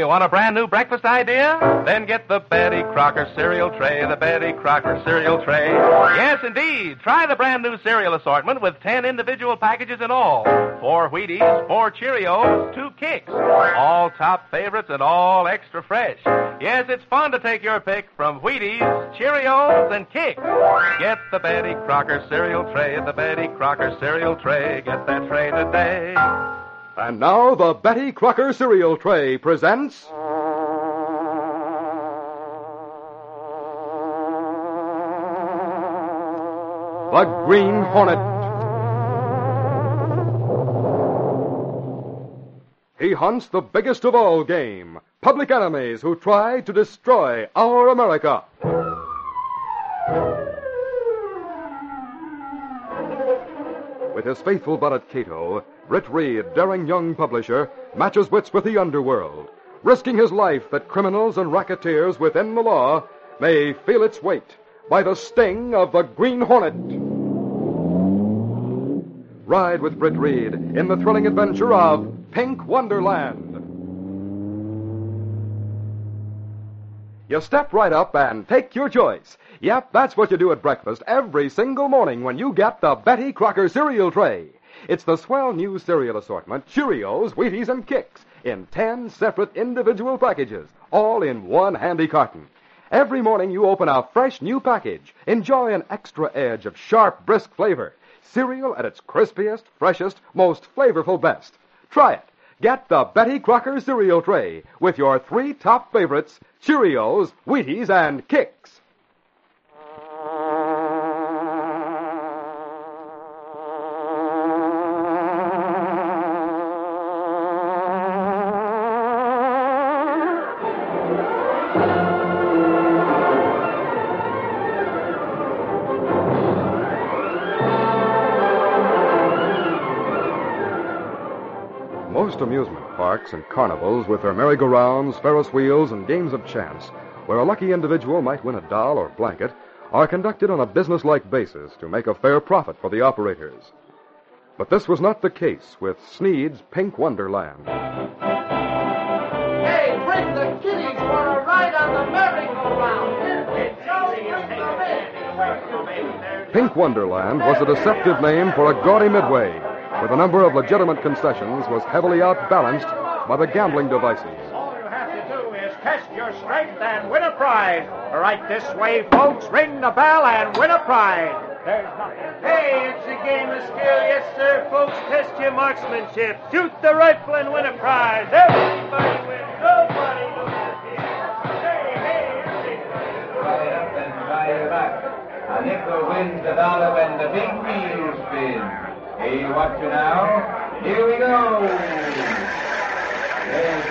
You want a brand new breakfast idea? Then get the Betty Crocker cereal tray, the Betty Crocker cereal tray. Yes, indeed. Try the brand new cereal assortment with 10 individual packages in all. 4 Wheaties, 4 Cheerios, 2 Kicks. All top favorites and all extra fresh. Yes, it's fun to take your pick from Wheaties, Cheerios, and Kicks. Get the Betty Crocker cereal tray, the Betty Crocker cereal tray. Get that tray today. And now the Betty Crocker cereal tray presents... The Green Hornet. He hunts the biggest of all game, public enemies who try to destroy our America. With his faithful valet Cato, Britt Reed, daring young publisher, matches wits with the underworld, risking his life that criminals and racketeers within the law may feel its weight by the sting of the Green Hornet. Ride with Britt Reed in the thrilling adventure of Pink Wonderland. You step right up and take your choice. Yep, that's what you do at breakfast every single morning when you get the Betty Crocker cereal tray. It's the swell new cereal assortment, Cheerios, Wheaties, and Kicks, in 10 separate individual packages, all in one handy carton. Every morning you open a fresh new package. Enjoy an extra edge of sharp, brisk flavor. Cereal at its crispiest, freshest, most flavorful best. Try it. Get the Betty Crocker cereal tray with your 3 top favorites, Cheerios, Wheaties, and Kicks. Most amusement parks and carnivals with their merry-go-rounds, Ferris wheels, and games of chance, where a lucky individual might win a doll or blanket, are conducted on a business-like basis to make a fair profit for the operators. But this was not the case with Sneed's Pink Wonderland. Hey, bring the kiddies for a ride on the merry-go-round. Pink Wonderland was a deceptive name for a gaudy midway, where the number of legitimate concessions was heavily outbalanced by the gambling devices. All you have to do is test your strength and win a prize. Right this way, folks. Ring the bell and win a prize. There's nothing. Hey, it's a game of skill. Yes, sir, folks. Test your marksmanship. Shoot the rifle and win a prize. Everybody wins. Nobody loses here. Hey, Buy up and buy it back. A nickel wins $1 when the big wheel spins. Hey, watch you now. Here we go. Yes.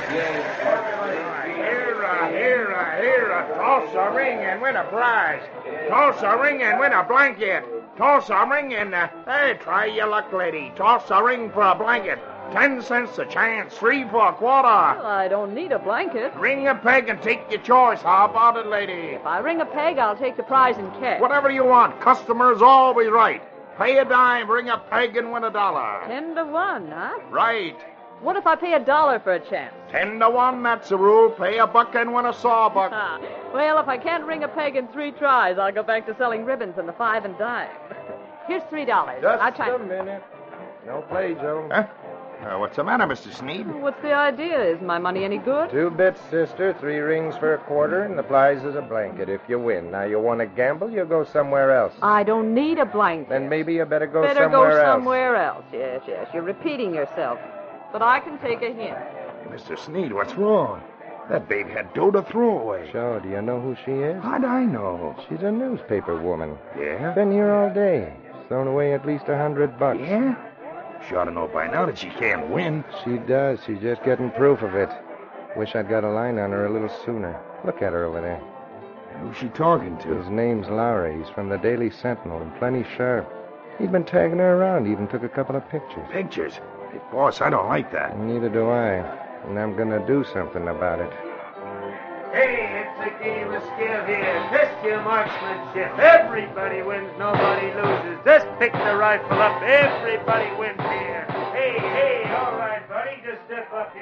Here. Toss a ring and win a prize. Toss a ring and win a blanket. Toss a ring and, hey, try your luck, lady. Toss a ring for a blanket. 10 cents a chance, 3 for a quarter. Well, I don't need a blanket. Ring a peg and take your choice. How about it, lady? If I ring a peg, I'll take the prize in cash. Whatever you want. Customer's always right. Pay a dime, ring a peg, and win $1. 10 to 1, huh? Right. What if I pay $1 for a chance? 10 to 1, that's the rule. Pay a buck and win a sawbuck. Well, if I can't ring a peg in 3 tries, I'll go back to selling ribbons and the 5 and dime. Here's $3. Just a minute. No play, Joe. Huh? What's the matter, Mr. Sneed? What's the idea? Is my money any good? 2 bits, sister. 3 rings for a quarter, and the prize is a blanket if you win. Now, you want to gamble, you go somewhere else. I don't need a blanket. Then maybe you better go Better somewhere go else. somewhere else. Yes. You're repeating yourself. But I can take a hint. Mr. Sneed, what's wrong? That babe had dough to throw away. So, do you know who she is? How'd I know? She's a newspaper woman. Yeah? Been here all day. Thrown away at least $100. Yeah? She ought to know by now that she can't win. She does. She's just getting proof of it. Wish I'd got a line on her a little sooner. Look at her over there. Who's she talking to? His name's Lowry. He's from the Daily Sentinel and plenty sharp. He's been tagging her around. Even took a couple of pictures. Pictures? Hey, boss, I don't like that. Neither do I. And I'm going to do something about it. Hey, it's a game of skill here. Test your marksmanship. Everybody wins, nobody loses. Just pick the rifle up. Everybody wins here. Hey, all right, buddy. Just step up here.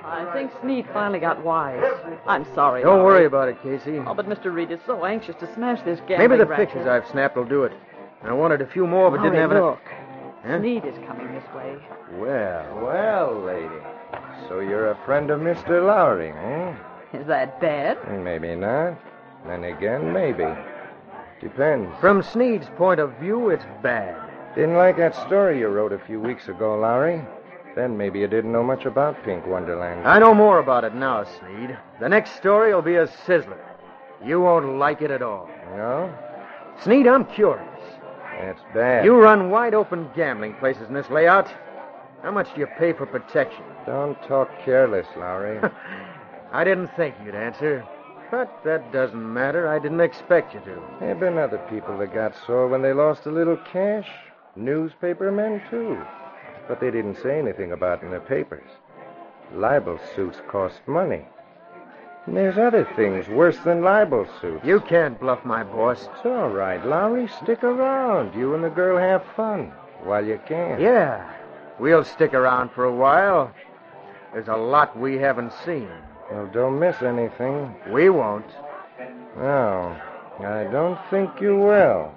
I think Sneed finally got wise. I'm sorry. Don't Lowry. worry about it, Casey. Oh, but Mr. Reed is so anxious to smash this gambling Maybe the racket. pictures I've snapped will do it. I wanted a few more, but didn't have look. Huh? Sneed is coming this way. Well, lady. So you're a friend of Mr. Lowry, eh? Is that bad? Maybe not. Then again, maybe. Depends. From Sneed's point of view, it's bad. Didn't like that story you wrote a few weeks ago, Lowry. Then maybe you didn't know much about Pink Wonderland. I know more about it now, Sneed. The next story will be a sizzler. You won't like it at all. No? Sneed, I'm curious. That's bad. You run wide-open gambling places in this layout. How much do you pay for protection? Don't talk careless, Lowry. I didn't think you'd answer. But that doesn't matter. I didn't expect you to. There have been other people that got sore when they lost a little cash. Newspaper men, too. But they didn't say anything about it in the papers. Libel suits cost money. And there's other things worse than libel suits. You can't bluff my boss. It's all right, Lowry. Stick around. You and the girl have fun while you can. Yeah, we'll stick around for a while. There's a lot we haven't seen. Well, don't miss anything. We won't. No, I don't think you will.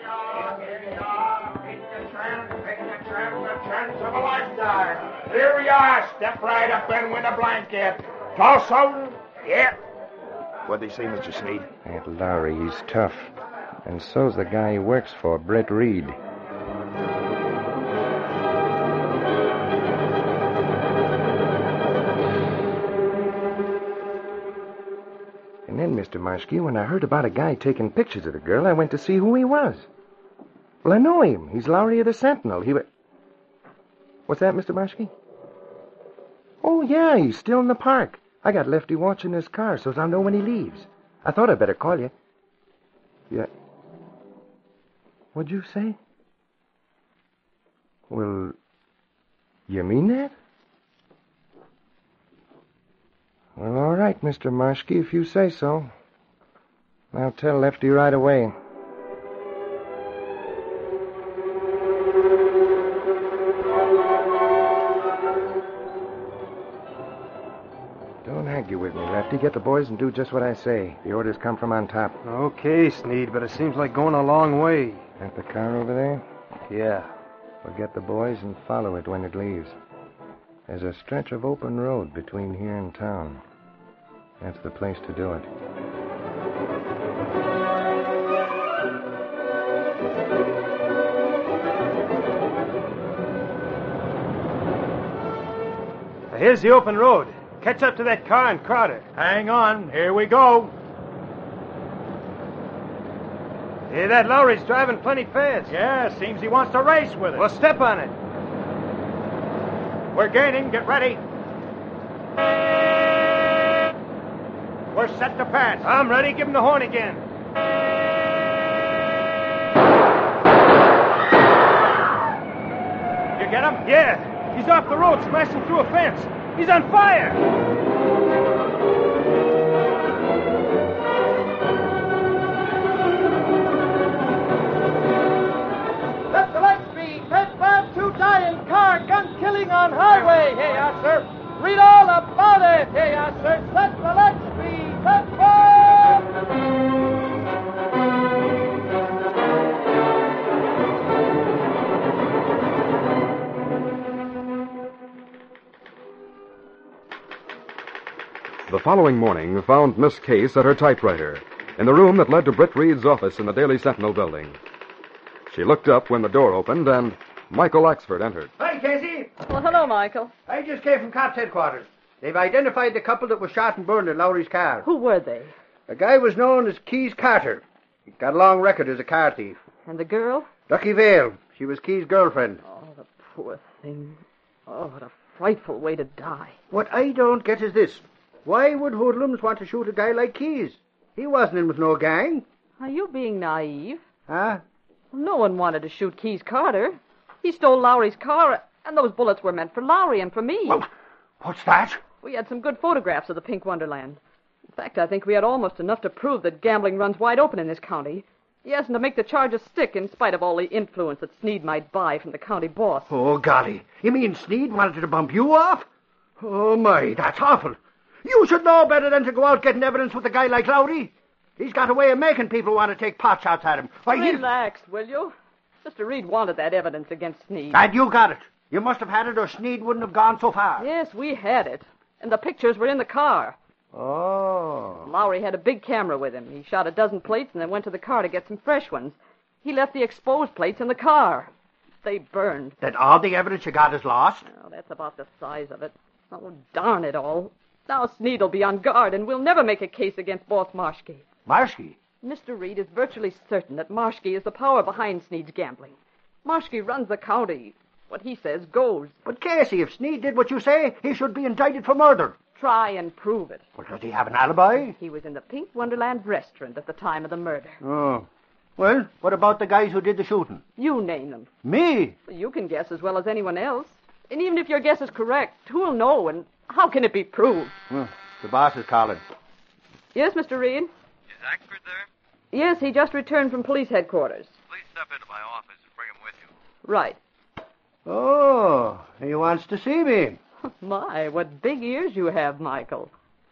Of a lifetime. Here we are. Step right up and win a blanket. Toss over. Yeah. What'd they say, Mr. Sneed? That Lowry, he's tough. And so's the guy he works for, Britt Reed. And then, Mr. Marshke, when I heard about a guy taking pictures of the girl, I went to see who he was. Well, I know him. He's Lowry of the Sentinel. What's that, Mr. Marshke? Oh, yeah, he's still in the park. I got Lefty watching his car, so I'll know when he leaves. I thought I'd better call you. Yeah. What'd you say? Well, you mean that? Well, all right, Mr. Marshke, if you say so. I'll tell Lefty right away. Don't argue with me, Lefty. Get the boys and do just what I say. The orders come from on top. Okay, Sneed, but it seems like going a long way. That the car over there? Yeah. We'll get the boys and follow it when it leaves. There's a stretch of open road between here and town. That's the place to do it. Here's the open road. Catch up to that car and crowd it. Hang on. Here we go. Hey, that Lowry's driving plenty fast. Yeah, seems he wants to race with us. Well, step on it. We're gaining. Get ready. We're set to pass. I'm ready. Give him the horn again. You get him? Yeah. He's off the road, smashing through a fence. He's on fire! Let the lights be. Pet bomb, 2 dying, car, gun killing on highway. Here you are, sir. Read all about it. Here you are, sir. Let the lights be. Pet bomb! The following morning found Miss Case at her typewriter in the room that led to Britt Reed's office in the Daily Sentinel building. She looked up when the door opened and Michael Axford entered. Hi, Casey. Well, hello, Michael. I just came from cops' headquarters. They've identified the couple that was shot and burned in Lowry's car. Who were they? The guy was known as Keys Carter. He got a long record as a car thief. And the girl? Lucky Vale. She was Keys' girlfriend. Oh, the poor thing. Oh, what a frightful way to die. What I don't get is this. Why would hoodlums want to shoot a guy like Keys? He wasn't in with no gang. Are you being naive? Huh? No one wanted to shoot Keys Carter. He stole Lowry's car, and those bullets were meant for Lowry and for me. Well, what's that? We had some good photographs of the Pink Wonderland. In fact, I think we had almost enough to prove that gambling runs wide open in this county. Yes, and to make the charges stick in spite of all the influence that Sneed might buy from the county boss. Oh, golly. You mean Sneed wanted to bump you off? Oh, my, that's awful. You should know better than to go out getting evidence with a guy like Lowry. He's got a way of making people want to take pot shots at him. Why, Relax, will you? Mr. Reed wanted that evidence against Sneed. And you got it. You must have had it or Sneed wouldn't have gone so far. Yes, we had it. And the pictures were in the car. Oh. Lowry had a big camera with him. He shot a dozen plates and then went to the car to get some fresh ones. He left the exposed plates in the car. They burned. Then all the evidence you got is lost? Oh, that's about the size of it. Oh, darn it all. Now Sneed will be on guard, and we'll never make a case against Boss Marshke. Marshke? Mr. Reed is virtually certain that Marshke is the power behind Sneed's gambling. Marshke runs the county. What he says goes. But, Casey, if Sneed did what you say, he should be indicted for murder. Try and prove it. Well, does he have an alibi? He was in the Pink Wonderland restaurant at the time of the murder. Oh. Well, what about the guys who did the shooting? You name them. Me? You can guess as well as anyone else. And even if your guess is correct, who'll know, and how can it be proved? Well, the boss is calling. Yes, Mr. Reed? Is Ackford there? Yes, he just returned from police headquarters. Please step into my office and bring him with you. Right. Oh, he wants to see me. My, what big ears you have, Michael.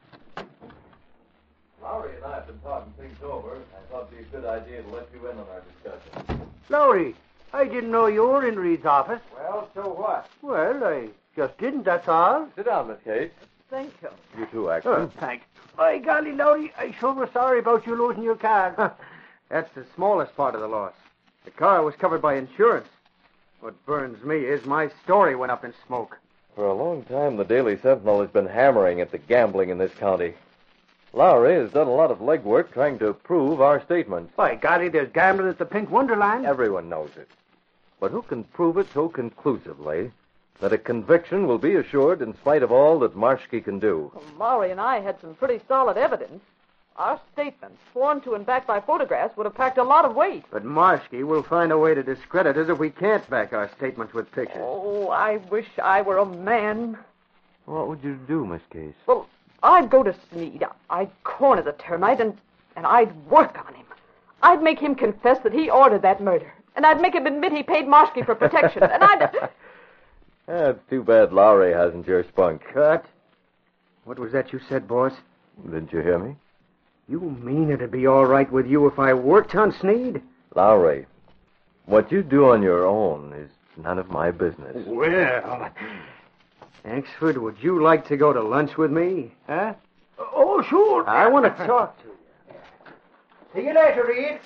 Lowry and I have been talking things over. I thought it'd be a good idea to let you in on our discussion. Lowry, I didn't know you were in Reed's office. Well, so what? Well, I just didn't, that's all. Sit down, Miss Case. Thank you. You too, Ackford. Thanks. By golly, Lowry, I sure was sorry about you losing your car. That's the smallest part of the loss. The car was covered by insurance. What burns me is my story went up in smoke. For a long time, the Daily Sentinel has been hammering at the gambling in this county. Lowry has done a lot of legwork trying to prove our statements. By golly, there's gambling at the Pink Wonderland. Everyone knows it. But who can prove it so conclusively that a conviction will be assured in spite of all that Marshke can do? Well, Lowry and I had some pretty solid evidence. Our statements, sworn to and backed by photographs, would have packed a lot of weight. But Marshke will find a way to discredit us if we can't back our statements with pictures. Oh, I wish I were a man. What would you do, Miss Case? Well, I'd go to Sneed. I'd corner the termite, and I'd work on him. I'd make him confess that he ordered that murder. And I'd make him admit he paid Marshke for protection. And I'd... It's too bad Lowry hasn't your spunk. Cut. What was that you said, boss? Didn't you hear me? You mean it'd be all right with you if I worked on Sneed? Lowry, what you do on your own is none of my business. Well, Axford, would you like to go to lunch with me? Huh? Oh, sure. I want to talk to you. See you later, Reed.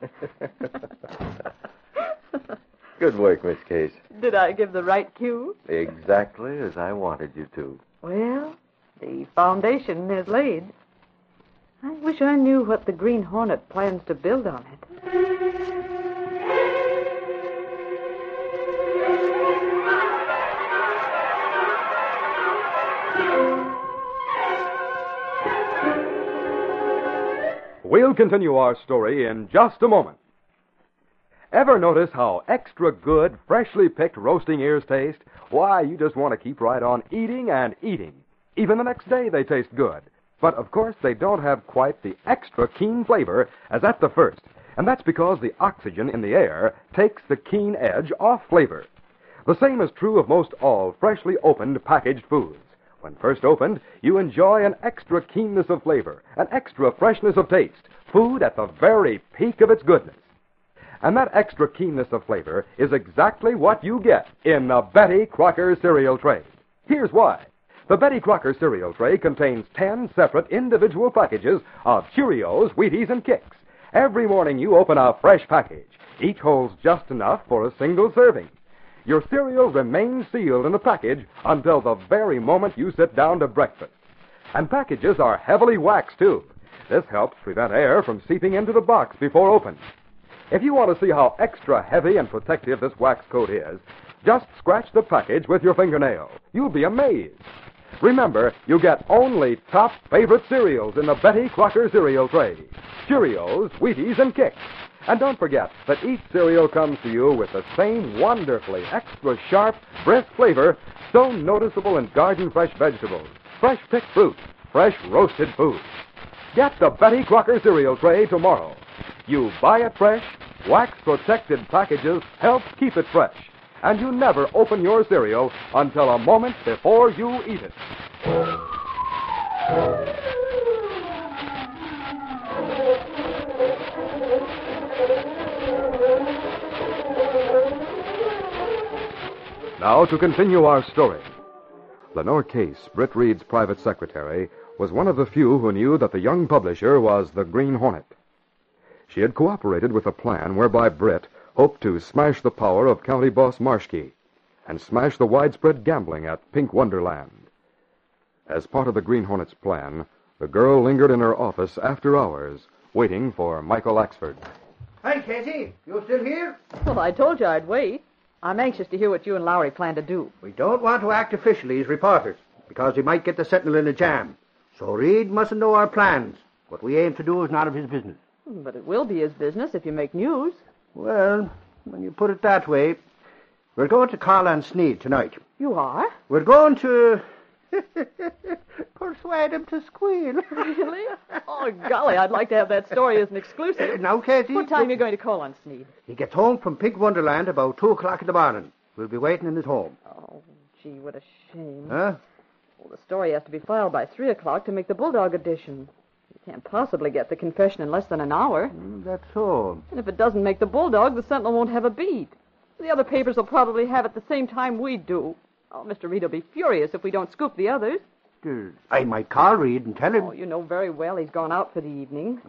Good work, Miss Case. Did I give the right cue? Exactly as I wanted you to. Well, the foundation is laid. I wish I knew what the Green Hornet plans to build on it. We'll continue our story in just a moment. Ever notice how extra good, freshly picked roasting ears taste? Why, you just want to keep right on eating and eating. Even the next day they taste good. But, of course, they don't have quite the extra keen flavor as at the first. And that's because the oxygen in the air takes the keen edge off flavor. The same is true of most all freshly opened packaged foods. When first opened, you enjoy an extra keenness of flavor, an extra freshness of taste, food at the very peak of its goodness. And that extra keenness of flavor is exactly what you get in the Betty Crocker cereal tray. Here's why. The Betty Crocker cereal tray contains 10 separate individual packages of Cheerios, Wheaties, and Kix. Every morning you open a fresh package. Each holds just enough for a single serving. Your cereal remains sealed in the package until the very moment you sit down to breakfast. And packages are heavily waxed, too. This helps prevent air from seeping into the box before open. If you want to see how extra heavy and protective this wax coat is, just scratch the package with your fingernail. You'll be amazed. Remember, you get only top favorite cereals in the Betty Crocker cereal tray. Cheerios, Wheaties, and Kix. And don't forget that each cereal comes to you with the same wonderfully extra sharp, brisk flavor so noticeable in garden-fresh vegetables, fresh-picked fruit, fresh roasted foods. Get the Betty Crocker cereal tray tomorrow. You buy it fresh, wax-protected packages help keep it fresh. and you never open your cereal until a moment before you eat it. Now to continue our story. Lenore Case, Britt Reed's private secretary, was one of the few who knew that the young publisher was the Green Hornet. She had cooperated with a plan whereby Britt hoped to smash the power of county boss Marshke and smash the widespread gambling at Pink Wonderland. As part of the Green Hornet's plan, the girl lingered in her office after hours, waiting for Michael Axford. Hi, Casey. You still here? Well, I told you I'd wait. I'm anxious to hear what you and Lowry plan to do. We don't want to act officially as reporters, because we might get the Sentinel in a jam. So Reed mustn't know our plans. What we aim to do is none of his business. But it will be his business if you make news. Well, when you put it that way, we're going to call on Sneed tonight. You are? We're going to persuade him to squeal. Really? Oh, golly, I'd like to have that story as an exclusive. Now, Casey... What time are you going to call on Sneed? He gets home from Pink Wonderland about 2 o'clock in the morning. We'll be waiting in his home. Oh, gee, what a shame. Huh? Well, the story has to be filed by 3 o'clock to make the Bulldog edition. You can't possibly get the confession in less than an hour. That's so. And if it doesn't make the Bulldog, the Sentinel won't have a beat. The other papers will probably have it the same time we do. Oh, Mr. Reed will be furious if we don't scoop the others. I might call Reed and tell him. Oh, you know very well he's gone out for the evening.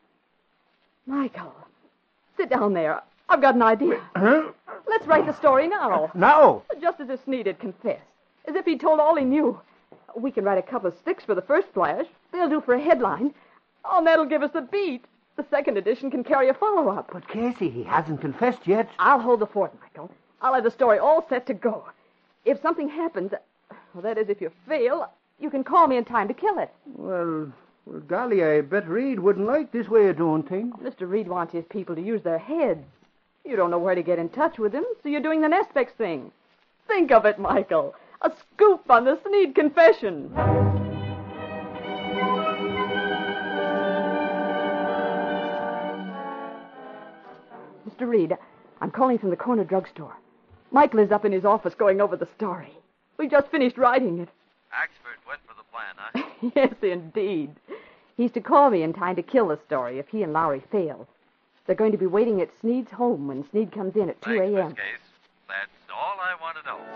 Michael, sit down there. I've got an idea. Huh? Let's write the story now. Now? Just as if Sneed had confessed. As if he told all he knew. We can write a couple of sticks for the first flash. They'll do for a headline. Oh, and that'll give us the beat. The second edition can carry a follow-up. But, Casey, he hasn't confessed yet. I'll hold the fort, Michael. I'll have the story all set to go. If something happens, well, that is, if you fail, you can call me in time to kill it. Well, golly, I bet Reed wouldn't like this way of doing things. Mr. Reed wants his people to use their heads. You don't know where to get in touch with him, so you're doing the Nestex thing. Think of it, Michael. A scoop on the Sneed confession. Mr. Reed, I'm calling from the corner drugstore. Michael is up in his office going over the story. We just finished writing it. Axford went for the plan, huh? Yes, indeed. He's to call me in time to kill the story if he and Lowry fail. They're going to be waiting at Sneed's home when Sneed comes in at 2 Thanks, a.m. Miss Case. That's all I want to know.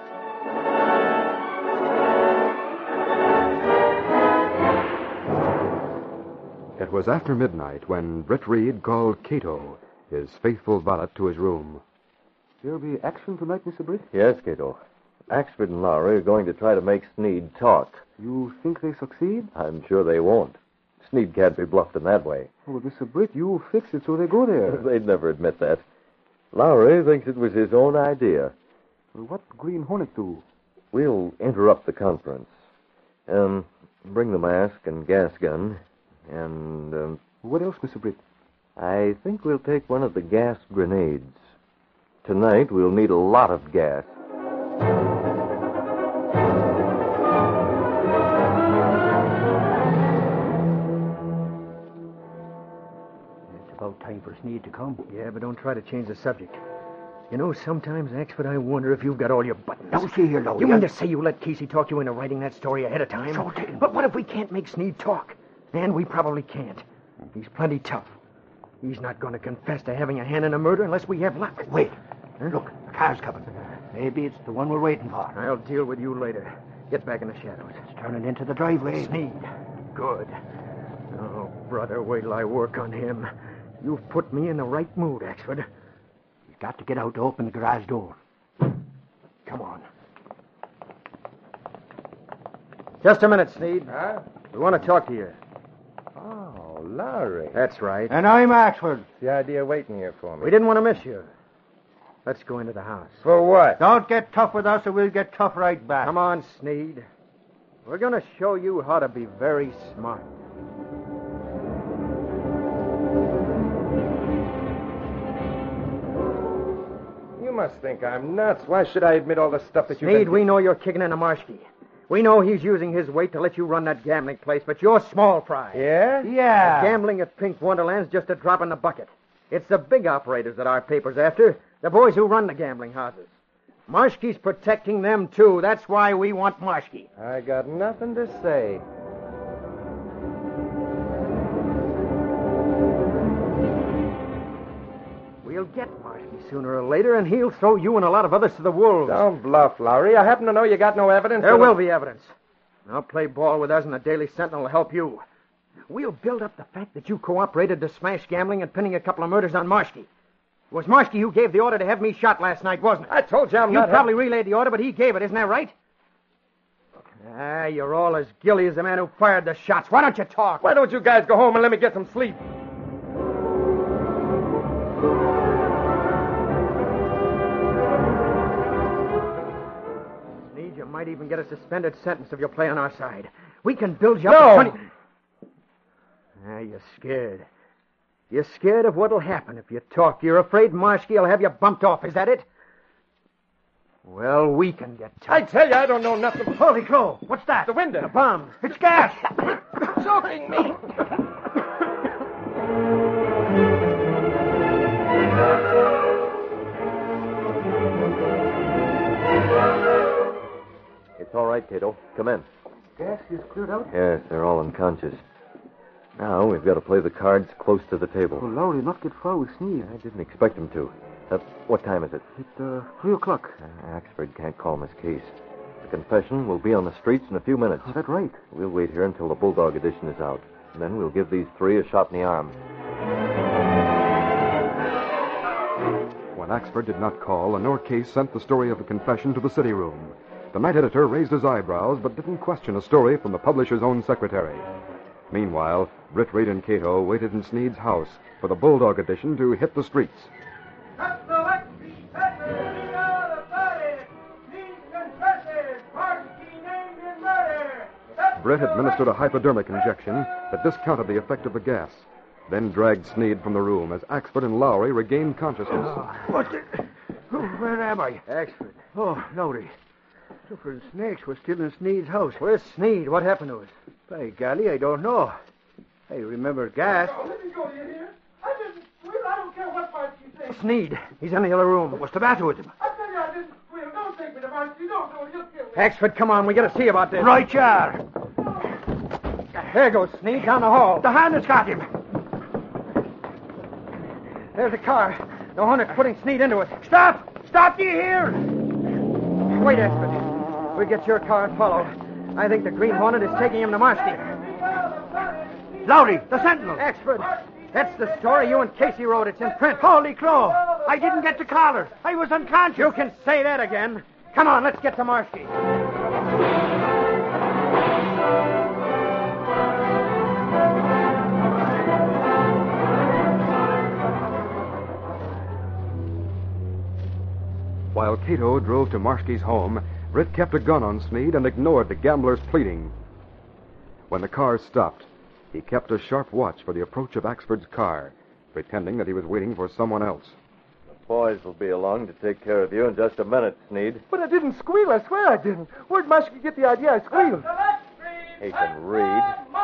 It was after midnight when Britt Reed called Cato, his faithful valet, to his room. There'll be action tonight, Mr. Britt? Yes, Cato. Axford and Lowry are going to try to make Sneed talk. You think they succeed? I'm sure they won't. Sneed can't be bluffed in that way. Oh, but Mr. Britt, you fix it so they go there. They'd never admit that. Lowry thinks it was his own idea. Well, what Green Hornet do? We'll interrupt the conference. Bring the mask and gas gun. And, What else, Mr. Britt? I think we'll take one of the gas grenades. Tonight, we'll need a lot of gas. It's about time for Sneed to come. Yeah, but don't try to change the subject. You know, sometimes, Axford, I wonder if you've got all your buttons. Now, see here, Lowry. You mean to say you let Casey talk you into writing that story ahead of time? Sure did. But what if we can't make Sneed talk? And we probably can't. He's plenty tough. He's not going to confess to having a hand in a murder unless we have luck. Wait. Look, the car's coming. Maybe it's the one we're waiting for. I'll deal with you later. Get back in the shadows. It's turning into the driveway. Sneed. Good. Oh, brother, wait till I work on him. You've put me in the right mood, Axford. We've got to get out to open the garage door. Come on. Just a minute, Sneed. Huh? We want to talk to you. Oh, Lowry. That's right. And I'm Axford. What's the idea waiting here for me? We didn't want to miss you. Let's go into the house. For what? Don't get tough with us or we'll get tough right back. Come on, Sneed. We're going to show you how to be very smart. You must think I'm nuts. Why should I admit all the stuff that you've Sneed, been... we know you're kicking into Marshke. We know he's using his weight to let you run that gambling place, but you're small fry. Yeah? Yeah. Gambling at Pink Wonderland's just a drop in the bucket. It's the big operators that our paper's after, the boys who run the gambling houses. Marshke's protecting them, too. That's why we want Marshke. I got nothing to say. We'll get Marshke sooner or later, and he'll throw you and a lot of others to the wolves. Don't bluff, Lowry. I happen to know you got no evidence. There will be evidence. Now play ball with us, and the Daily Sentinel will help you. We'll build up the fact that you cooperated to smash gambling and pinning a couple of murders on Marshke. It was Marshke who gave the order to have me shot last night, wasn't it? I told you I'm You not... probably relayed the order, but he gave it. Isn't that right? Ah, you're all as guilty as the man who fired the shots. Why don't you talk? Why don't you guys go home and let me get some sleep? Sneed, you might even get a suspended sentence if you play on our side. We can build you No! up to 20... Ah, you're scared. You're scared of what'll happen if you talk. You're afraid Marshke will have you bumped off. Is that it? Well, we can get to it. I tell you, I don't know nothing. Holy crow! What's that? The window. The bomb. It's gas. Choking me. It's all right, Cato. Come in. Gas is cleared out? Yes, they're all unconscious. Now we've got to play the cards close to the table. Oh, Lowry, not get far with Sneed. I didn't expect him to. What time is it? It's 3 o'clock. Axford can't calm his case. The confession will be on the streets in a few minutes. Oh, that's right. We'll wait here until the Bulldog edition is out. And then we'll give these three a shot in the arm. When Axford did not call, Lenore Case sent the story of the confession to the city room. The night editor raised his eyebrows, but didn't question a story from the publisher's own secretary. Meanwhile, Britt, Reed, and Cato waited in Sneed's house for the Bulldog edition to hit the streets. Britt administered a hypodermic injection that discounted the effect of the gas, then dragged Sneed from the room as Axford and Lowry regained consciousness. Where am I? Axford. Oh, Lowry. Flipper and Snakes were still in Sneed's house. Where's Sneed? What happened to us? By golly, I don't know. I remember gas. Let me go, you hear? I didn't squeal. I don't care what Marshke says. Sneed. He's in the other room. What's the matter with him? I tell you I didn't squeal. Don't take me to Marshke. Don't do it. You'll kill me. Axford, come on. We got to see about this. Right, you are. There goes Sneed down the hall. The hand has got him. There's the car. The Hornet's putting Sneed into it. Stop! Stop, do you hear? Wait, Axford. We'll get your car and follow. I think the Green Hornet is taking him to Marshke. Lowry, the Sentinel. Axford, that's the story you and Casey wrote. It's in print. Holy crow! I didn't get the collar. I was unconscious. You can say that again. Come on, let's get to Marshke. While Cato drove to Marshke's home, Britt kept a gun on Sneed and ignored the gambler's pleading. When the car stopped, he kept a sharp watch for the approach of Axford's car, pretending that he was waiting for someone else. The boys will be along to take care of you in just a minute, Sneed. But I didn't squeal. I swear I didn't. Where'd Marshke get the idea I squealed? He can read.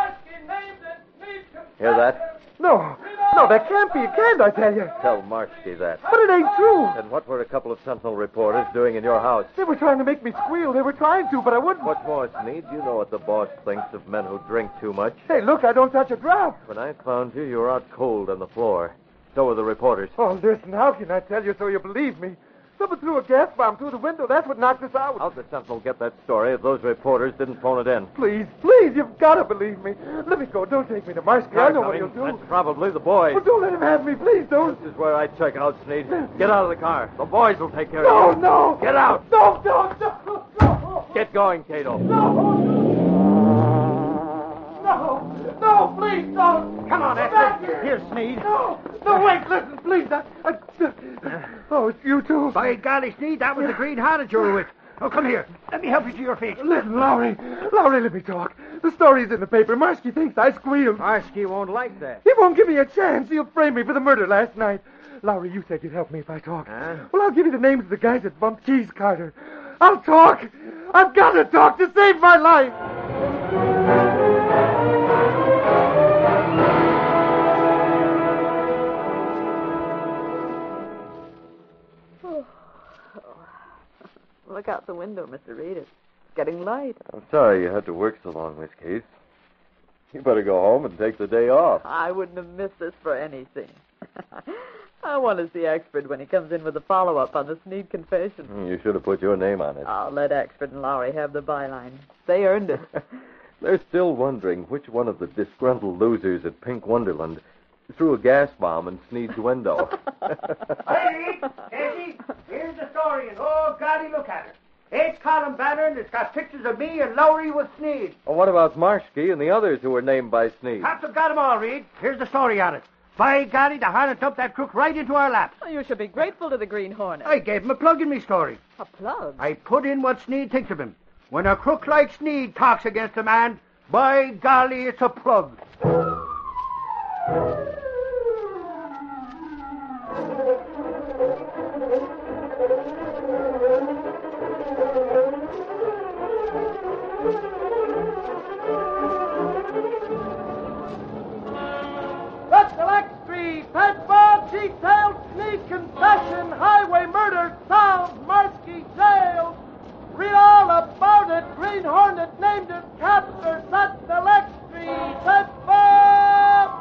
Hear that? No, that can't be. It can't, I tell you. Tell Marshke that. But it ain't true. And what were a couple of Sentinel reporters doing in your house? They were trying to make me squeal. They were trying to, but I wouldn't. What's more, Sneed, you know what the boss thinks of men who drink too much. Hey, look, I don't touch a drop. When I found you, you were out cold on the floor. So were the reporters. Oh, listen, how can I tell you so you believe me? Someone threw a gas bomb through the window. That's what knocked us out. How'd the Sentinel get that story if those reporters didn't phone it in? Please, you've got to believe me. Let me go. Don't take me to Marshke. I know what he'll do. That's probably the boys. Well, don't let him have me. Please don't. This is where I check out, Sneed. Get out of the car. The boys will take care No, of you. no. Get out. No. Get going, Cato. No, please don't. Come on, Axford. Here, Sneed. No, wait, listen, please. Oh, it's you too. By golly, Sneed, that was the Green Hornet you were with. Oh, come here. Let me help you to your feet. Listen, Lowry, let me talk. The story's in the paper. Marshke thinks I squealed. Marshke won't like that. He won't give me a chance. He'll frame me for the murder last night. Lowry, you said you'd help me if I talk. Huh? Well, I'll give you the names of the guys that bumped Keys Carter. I'll talk. I've got to talk to save my life. Look out the window, Mr. Reed. It's getting light. I'm sorry you had to work so long, Miss Case. You better go home and take the day off. I wouldn't have missed this for anything. I want to see Axford when he comes in with a follow-up on the Sneed confession. You should have put your name on it. I'll let Axford and Lowry have the byline. They earned it. They're still wondering which one of the disgruntled losers at Pink Wonderland threw a gas bomb in Sneed's window. Hey, Casey, here's the story, and oh, golly, look at it. 8-column banner, and it's got pictures of me and Lowry with Sneed. Well, what about Marshke and the others who were named by Sneed? Cops have got them all, Reed. Here's the story on it. By golly, the Harlan dumped that crook right into our laps. Oh, you should be grateful to the Green Hornet. I gave him a plug in me story. A plug? I put in what Sneed thinks of him. When a crook like Sneed talks against a man, by golly, it's a plug. Let's select Street, Pet Bob, detailed Sneed confession, highway murder, solved, Marski jailed. Read all about it. Green Hornet named it capture. Let's select Street, Pet Bob.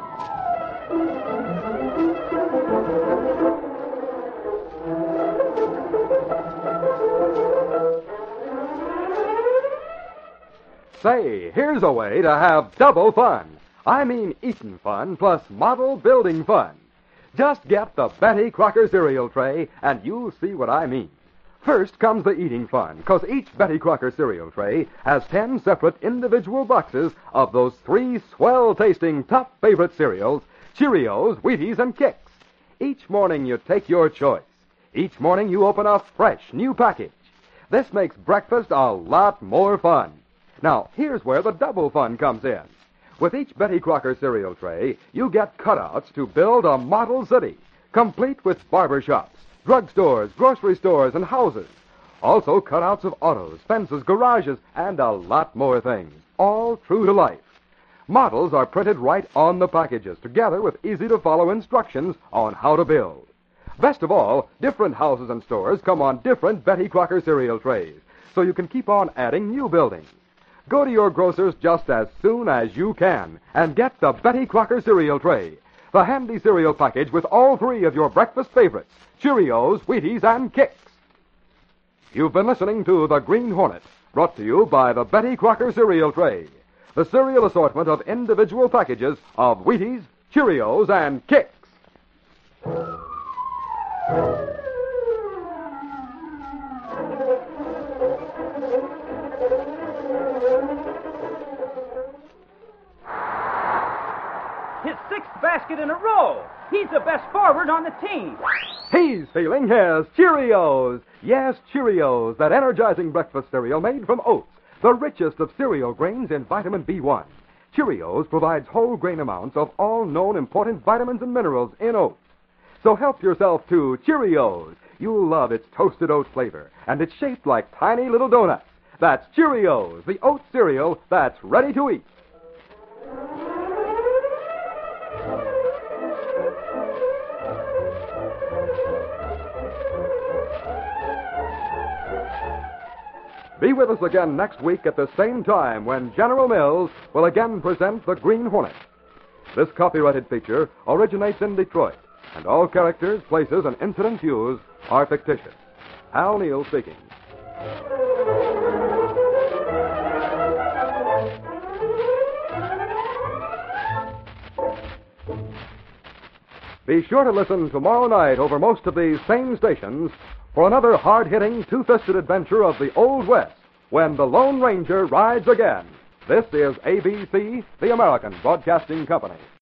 Say, here's a way to have double fun. I mean eating fun plus model building fun. Just get the Betty Crocker cereal tray, and you'll see what I mean. First comes the eating fun, because each Betty Crocker cereal tray has 10 separate individual boxes of those 3 swell-tasting top favorite cereals, Cheerios, Wheaties, and Kix. Each morning you take your choice. Each morning you open a fresh new package. This makes breakfast a lot more fun. Now, here's where the double fun comes in. With each Betty Crocker cereal tray, you get cutouts to build a model city, complete with barber shops, drugstores, grocery stores, and houses. Also cutouts of autos, fences, garages, and a lot more things, all true to life. Models are printed right on the packages, together with easy-to-follow instructions on how to build. Best of all, different houses and stores come on different Betty Crocker cereal trays, so you can keep on adding new buildings. Go to your grocer's just as soon as you can and get the Betty Crocker cereal tray, the handy cereal package with all 3 of your breakfast favorites, Cheerios, Wheaties, and Kix. You've been listening to The Green Hornet, brought to you by the Betty Crocker cereal tray, the cereal assortment of individual packages of Wheaties, Cheerios, and Kix. His 6th basket in a row. He's the best forward on the team. He's feeling his Cheerios. Yes, Cheerios, that energizing breakfast cereal made from oats, the richest of cereal grains in vitamin B1. Cheerios provides whole grain amounts of all known important vitamins and minerals in oats. So help yourself to Cheerios. You'll love its toasted oat flavor, and it's shaped like tiny little donuts. That's Cheerios, the oat cereal that's ready to eat. Be with us again next week at the same time when General Mills will again present The Green Hornet. This copyrighted feature originates in Detroit, and all characters, places, and incidents used are fictitious. Hal Neal speaking. Be sure to listen tomorrow night over most of these same stations for another hard-hitting, two-fisted adventure of the Old West when the Lone Ranger rides again. This is ABC, the American Broadcasting Company.